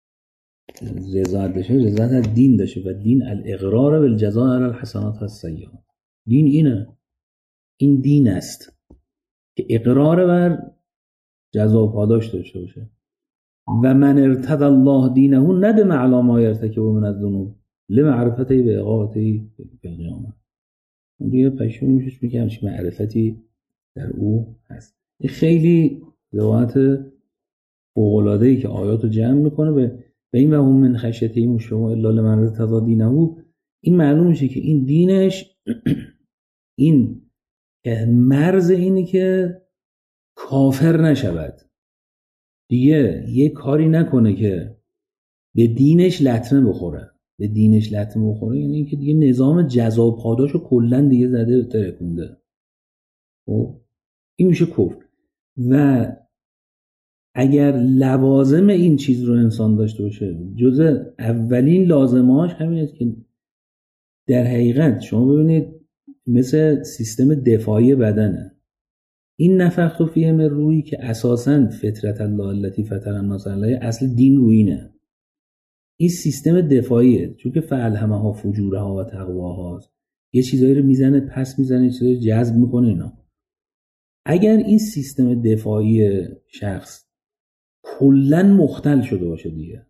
رضایت بشه، رضایت از دین داشته، و دین الاقرار بالجزاء علی الحسنات والسیئات. دین اینه، این دین است که اقرار بر جزا و پاداش داشته باشه. و من ارتضى الله دینه ندم علی ما یرتکب من الذنوب لمعرفته به اقامته فی القیامه. اون دیگه پشیمون میشه میگم چه معرفتی در او هست. این خیلی روایت فوق‌العاده‌ای که آیاتو جمع میکنه به این و هم من خشیته مشفق الا لمن ارتضى دینه. این معلوم میشه که این دینش این مرز اینه که کافر نشود دیگه، یه کاری نکنه که به دینش لطمه بخوره. به دینش لطمه بخوره یعنی اینکه دیگه نظام جزا و پاداشو کلا دیگه زده ترکونده. خب این میشه کفر. و اگر لوازم این چیز رو انسان داشته باشه، جزء اولین لازماش همین است که در حقیقت شما ببینید مثل سیستم دفاعی بدنه. این نفخت فیه من روحی که اساساً فطرت الله التي فطر الناس علیها، اصل دین روینه. این سیستم دفاعیه، چون که فالهمها فجورها و تقواها، یه چیزایی رو میزنه پس میزنه، یه چیزایی رو جذب میکنه اینا. اگر این سیستم دفاعی شخص کلاً مختل شده باشه دیگه،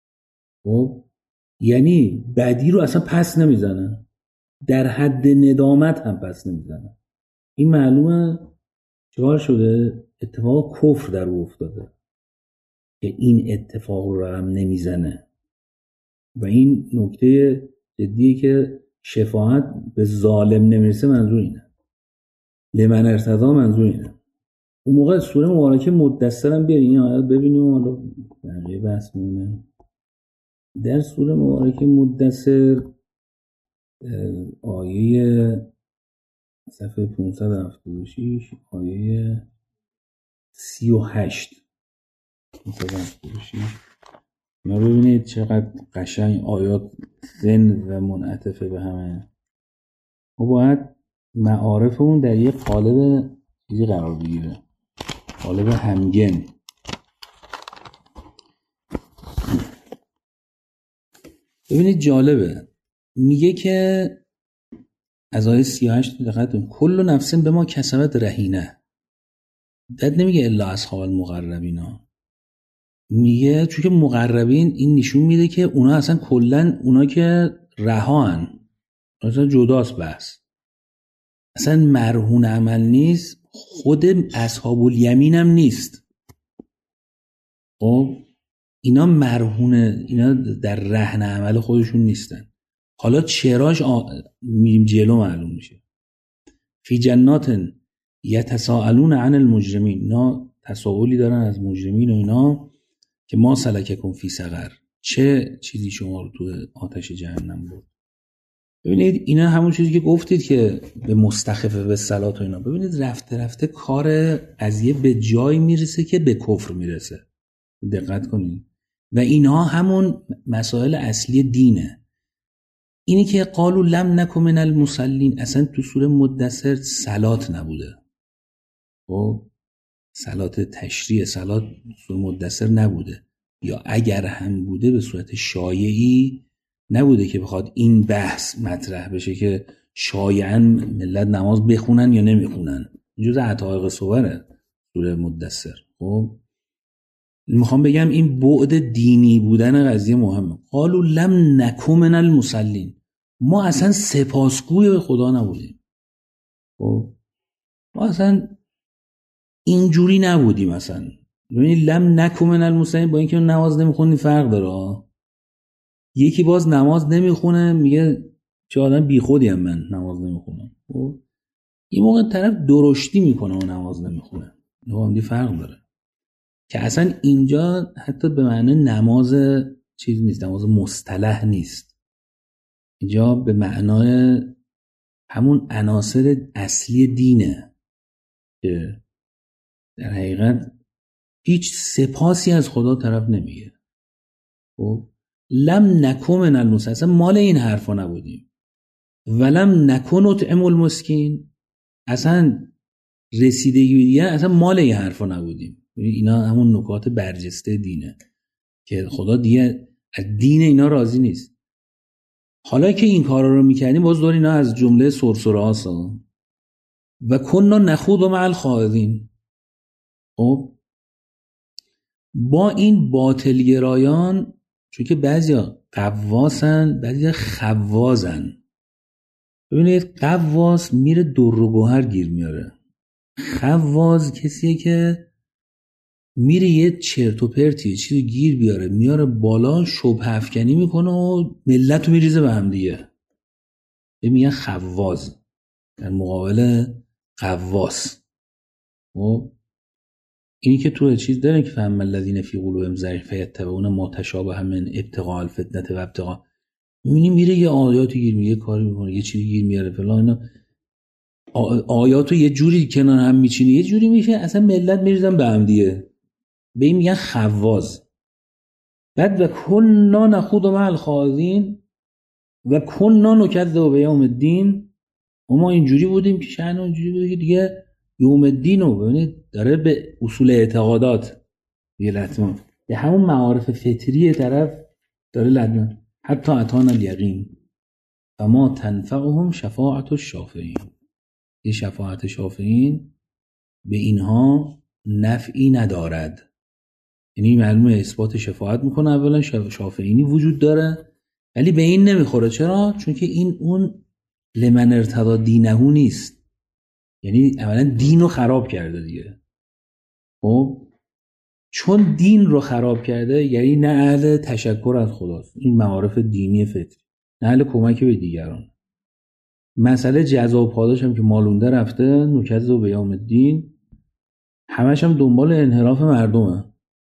خب یعنی بدی رو اصلا پس نمیزنه، در حد ندامت هم پس نمیزنه، این معلومه چهار شده اتفاق کفر در او افتاده که این اتفاق رو هم نمیزنه. و این نکته جدیه که شفاعت به ظالم نمیرسه منظور اینه، لمن ارتضی منظور اینه. اون موقع سوره مبارکه مدثر هم بیاریم این آیات ببینیم و حالا بقیه بحث میمونه. در سوره مبارکه مدثر آیه صفحه 576 آیه 38 ما ببینید چقدر قشنگ آیات زن و منعطفه به همه. ما باید معارفمون در یه قالب چیزی قرار بگیره، قالب همگن. ببینید جالبه، میگه که از آیه 38 دقت کنید کل نفس به ما کسبت رهینه. داد نمیگه الا اصحاب المقربین، میگه چون که مقربین این نشون میده که اونا اصلا کلا اونا که رهان اصلا جداست، بحث اصلا مرهون عمل نیست، خود اصحاب الیمین هم نیست. خب اینا مرهونه، اینا در رهن عمل خودشون نیستن. حالا چراش میریم جلو معلوم میشه. فی جنات یتساءلون عن المجرمین، اینا تساؤلی دارن از مجرمین و اینا که ما سلککم فی سقر، چه چیزی شما رو تو آتش جهنم برد. ببینید اینا همون چیزی که گفتید که به مستخفه به صلات و اینا، ببینید رفته رفته کار قضیه به جای میرسه که به کفر میرسه. دقت کنید. و اینها همون مسائل اصلی دینه. اینی که قالوا لم نکن من المصلین، اصلا تو سوره مدثر صلات نبوده. خب صلات تشریع، صلات سوره مدثر نبوده، یا اگر هم بوده به صورت شایعی نبوده که بخواد این بحث مطرح بشه که شایعاً ملت نماز بخونن یا نمیخونن. جز حقایق صوره سوره مدثر. خب میخوام بگم این بعد دینی بودن قضیه مهمه. قالوا لم نکن من المصلین، ما اصلا سپاسگوی خدا نبودیم. خب ما اصلا اینجوری نبودیم. مثلا ببینید لم نکن من المصلین با اینکه نماز نمیخونی فرق داره. یکی باز نماز نمیخونه میگه چه آدم بیخودیم من نماز نمیخونم. خب این موقع طرف درشتی میکنه و نماز نمیخونه. این فرق داره که اصلا اینجا حتی به معنی نماز چیز نیست، نماز مصطلح نیست. اینجا به معنای همون عناصر اصلی دینه که در حقیقت هیچ سپاسی از خدا طرف نمیگه. خب لم نکن من المصلین، اصلا مال این حرفا نبودیم. ولم نکن نطعم المسکین، اصلا رسیدگی دیگه اصلا مال این حرفا نبودیم. اینا همون نکات برجسته دینه که خدا دیگه از دین اینا راضی نیست. حالا که این کارا رو میکردیم باز دور اینا از جمله سرسره هاست. و کنا نخوض مع الخائضین. خب با این باطل گرایان، چون که بعضیا قواسن بعضیا خوازن. ببینید قواس میره در و گوهر گیر میاره، خواز کسیه که میره یه چرت و پرتی چیزی گیر بیاره میاره بالا، شبهه افکنی میکنه و ملت رو میریزه به هم دیگه. میگن خواز در مقابل قواس. خب اینی که تو چیز داره که فهم الذین فی قلوبهم زیغ فیتبعون ما تشابه من ابتغاء الفتنه و ابتغاء، میبینی میره یه آیاتی گیر میگه کاری میکنه یه چیزی گیر میاره فلان، اینا آیاتو یه جوری کنار هم میچینه یه جوری میشه اصلا ملت میریزن به هم دیگه. به این میگن خواز. بعد و کنا نخوض مع الخائضین و کنا نکذب بیوم الدین، ما اینجوری بودیم که شأن اینجوری بود که دیگه یوم الدین رو ببینید داره به اصول اعتقادات یه لطمه به همون معارف فطری طرف داره لطمه. حتی اتانا الیقین فما تنفعهم شفاعت الشافعین، یه شفاعت شافعین به اینها نفعی ندارد. یعنی معلومه اثبات شفاعت میکنه اولا شافعینی وجود داره ولی به این نمیخوره. چرا؟ چون که این اون لمن ارتضی دینه نیست، یعنی اولا دین رو خراب کرده دیگه. خب چون دین رو خراب کرده یعنی نه اهل تشکر از خداست، این معارف دینی فطری، نه اهل کمک به دیگران. مسئله جزا و پاداش هم که مالونده رفته نکذب بیوم الدین، همش هم دنبال انحراف مردمه.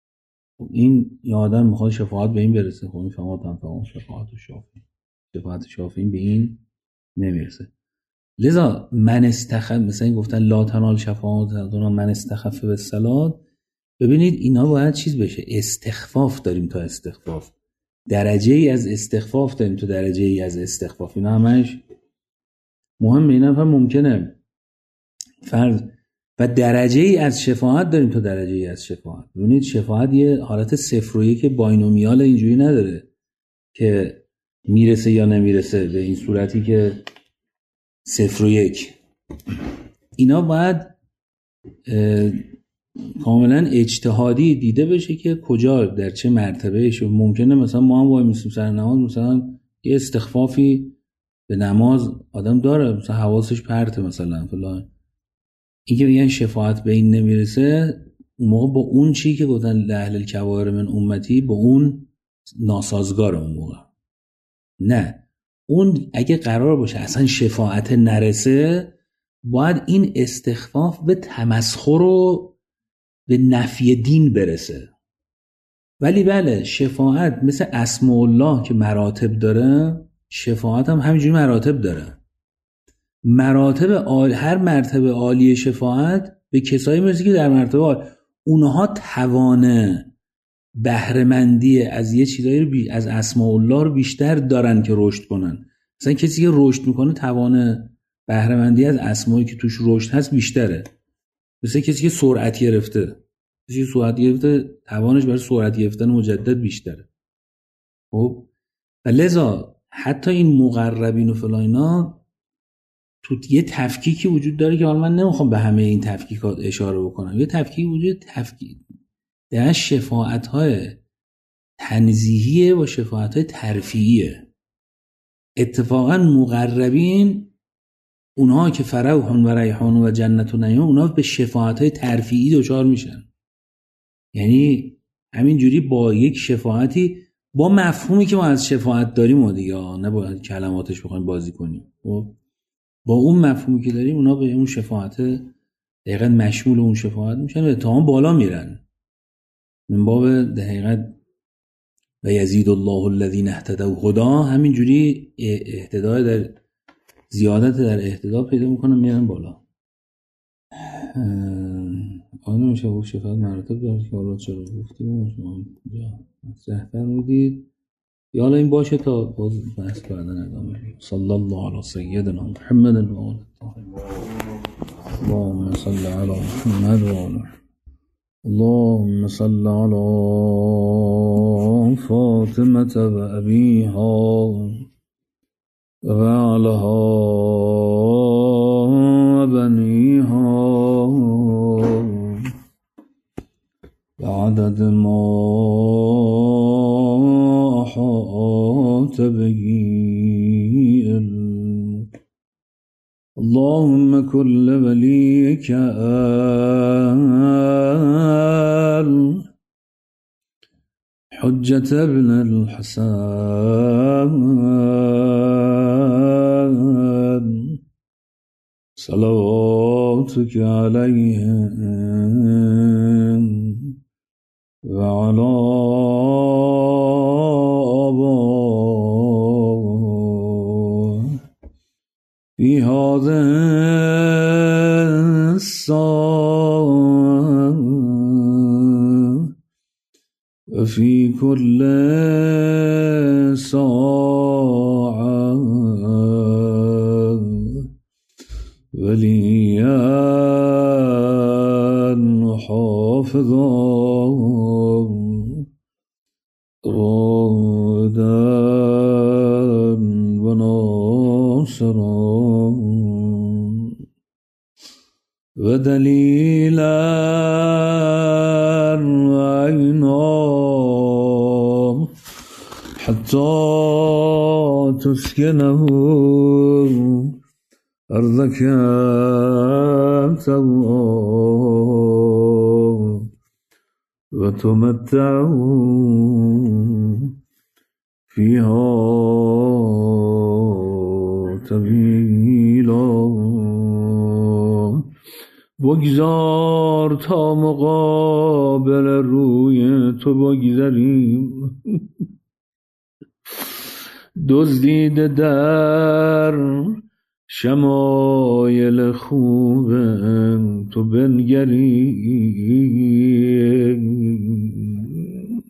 این یه آدم میخواد شفاعت به این برسه، خب میفهمه تنفعون شفاعت شافعین، شفاعت شافعین به این نمیرسه. لذا من استخف، مثلا این گفتن لا تنال شفاعت من استخف بالصلات. ببینید اینا باید چیز بشه، استخفاف داریم تا استخفاف، درجه ای از استخفاف داریم تا درجه ای از استخفاف. اینا همش مهمه. اینا هم ممکنه فرض و درجه ای از شفاعت داریم تا درجه ای از شفاعت. ببینید شفاعت یه حالت 0 و 1 باینومیال اینجوری نداره که میرسه یا نمیرسه به این صورتی که 0 و 1. اینا باید کاملا اجتهادی دیده بشه که کجا در چه مرتبه شه. ممکنه مثلا ما هم وای میسیم سر نماز مثلا یه استخفافی به نماز آدم داره، مثلا حواسش پرته مثلا فلان، این که بگن شفاعت به این نمیرسه، اون موقع با اون چی که گفتن لأهل الکبائر من امتی با اون ناسازگار. اون موقع نه، اون اگه قرار باشه اصلا شفاعت نرسه باید این استخفاف به تمسخر و به نفی دین برسه. ولی بله شفاعت مثل اسماء الله که مراتب داره، شفاعت هم همینجوری مراتب داره. مراتب هر مرتبه عالی شفاعت به کسایی میرسه که در مرتبه عالی اونها توان بهره‌مندی از یه چیزایی از اسماء الله رو بیشتر دارن که رشد کنن. مثلا کسی که رشد میکنه توان بهره‌مندی از اسمایی که توش رشد هست بیشتره. مثلا کسی که سرعت گرفته، توانش برای سرعت گرفتن مجدد بیشتره. خب و لذا حتی این مقربین و فلاینا تو یه تفکیکی وجود داره که حالا من نمیخوام به همه این تفکیکات اشاره بکنم. یه تفکیک وجود در شفاعت‌های تنزیهیه و شفاعت‌های ترفیعیه. اتفاقا مقربین، اونها که فروح و ریحان و جنت و نعیم، اونها به شفاعت‌های ترفیعی دچار میشن. یعنی همینجوری با یک شفاعتی، با مفهومی که ما از شفاعت داریم و دیگه نه با کلماتش بخوایم بازی کنیم، با اون مفهومی که داریم اونا به اون شفاعت دقیقاً مشمول اون شفاعت میشن و اتهام بالا میرن. من باب دقیقاً و یزید الله الذین اهتدوا هدا، همینجوری اهتدای در زیادت در اهتدا پیدا میکنن میرن بالا. آنه میشه گفت شفاعت مراتب داره که حالا چرا گفتیم شما مطرح‌تر بودید یا حالا این باشه تا باز بحث بعدا ادامه بدیم. صلی الله علی سیدنا محمد و آله الطاهرین. اللهم صل علی محمد و آله. اللهم صل علی فاطمة و ابیها و بعلها و بنیها بعدد ما أحاط به علمك. اللهم كل وليك حجة ابن الحسن صلواتك عليه وعلى آبائه في هذه الساعة وفي كل ساعة وليا حافظا رادا وناصرا ودليلا وعينا حتى تسكنه أرضك سواء وتمتعه فيها طويلا. بگذار تا مقابل روی تو بگذریم، دزدیده در شمایل خوب تو بنگریم.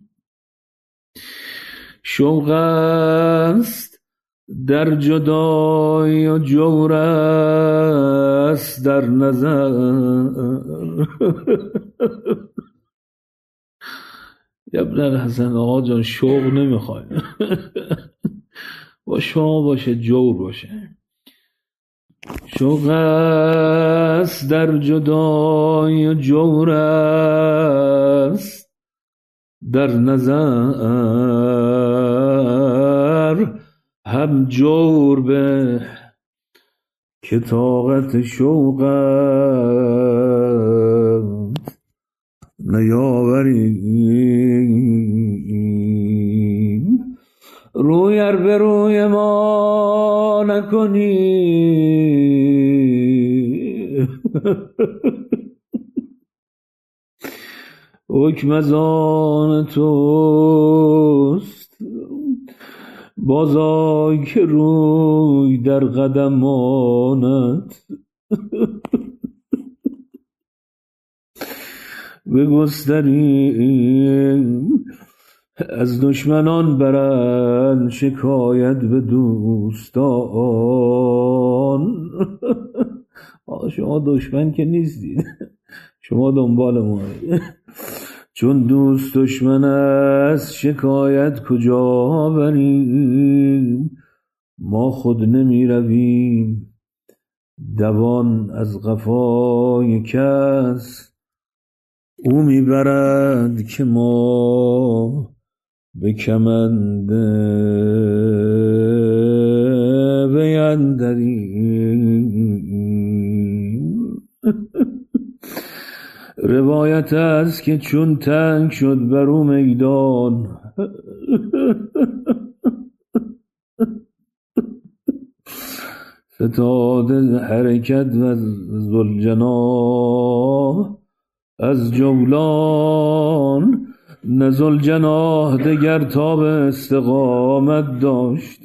شوق است در جدایی و جور است در نظر. ابن الحسن آقا جان شوق نمیخوای با شما باشه جور باشه. شوق است در جدایی و جور است در نظر. هم جور به که طاقت شوق است نیاوریم. روی ار به روی ما نکنی حکم از آن توست. بازای که روی در قدمانت بگستریم. از دشمنان برند شکایت به دوستان. شما دشمن که نیستید، شما دنبال ما. چون دوست دشمن است شکایت کجا بریم، ما خود نمی رویم دوان از قفای کس، او می برد که ما به کمند وی اندریم. روایت است که چون تنگ شد بر او میدان، فتاد حرکت و ذوالجناح از جولان، نه ذوالجناح دگر تاب استقامت داشت،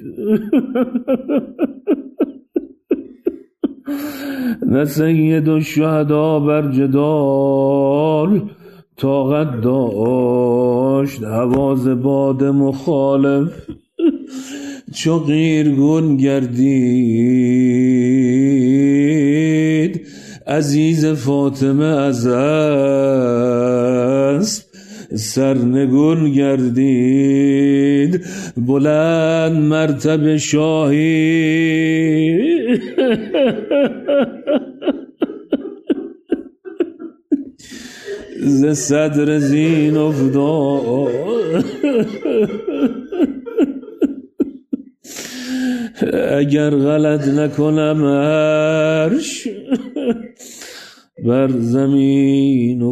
نه سید الشهدا بر جدال طاقت داشت. حواز باد مخالف چو قیرگون گردید، عزیز فاطمه از اسب سرنگون گردید. بلند مرتبه شاهی ز صدر زین افتاد. اگر غلط نکنم عرش بر زمین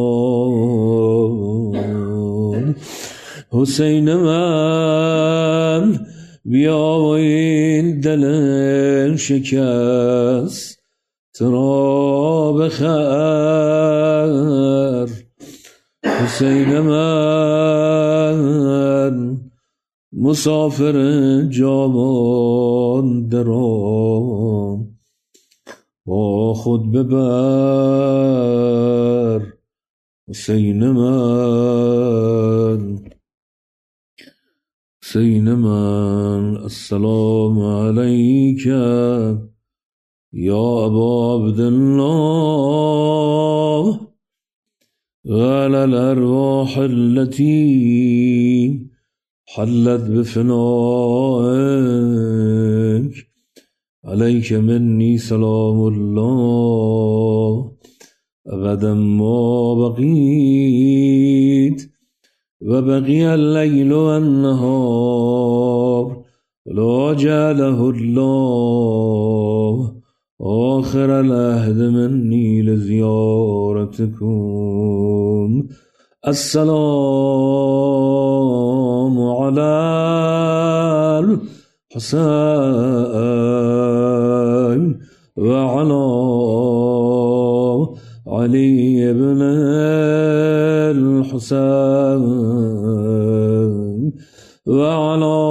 افتاد. حسین من بیا و این دل شکست ترا بخر. حسین من مسافر جامان درام با خود ببر. حسین من، حسین من، السلام علیک یا ابا عبدالله غل الارواح التي حلت بفنائك عليك مني سلام الله أبدا ما بقيت وبقي الليل والنهار لا جعله الله آخر العهد مني لزيارتكم. السلام على الحسين وعلى علي بن الحسين وعلى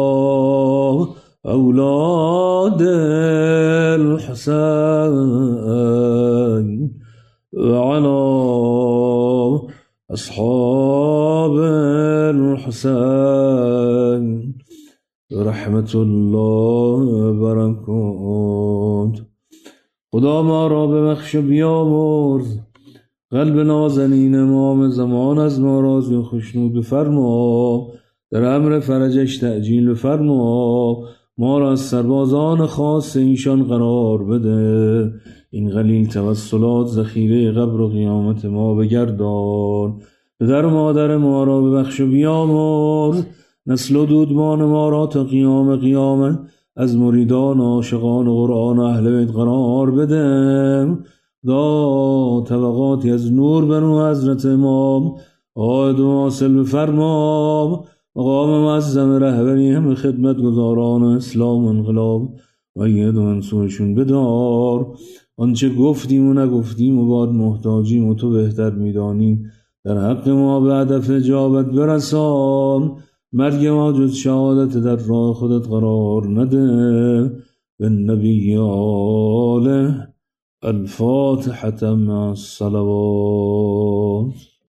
أولاد الحسين وعلى أصحاب الحسين رحمة الله وبركاته. خدا ما را ببخش و بیامرز، قلب نازنین امام زمان از ما راضی و خشنود بفرما، در امر فرجش تعجیل بفرما، ما را از سربازان خاص ایشان قرار بده، این قلیل توسلات ذخیره قبر و قیامت ما بگردان. پدر و مادر ما را ببخش و بیامرز، نسل و دودمان ما را تا قیام قیامت از مریدان و عاشقان قرآن و اهل بیت قرار بده. دا طبقاتی از نور بنو حضرت امام آید و حاصل بفرما، مقام معظم رهبری همه خدمت گزاران اسلام و انقلاب و اید و منصورشون بدار. آنچه گفتیم و نگفتیم و بعد محتاجیم و تو بهتر میدانی، در حق ما به هدف اجابت برسان. مرگ ما جز شهادت در راه خودت قرار نده. به نبی آله الفاتحة مع الصلوات.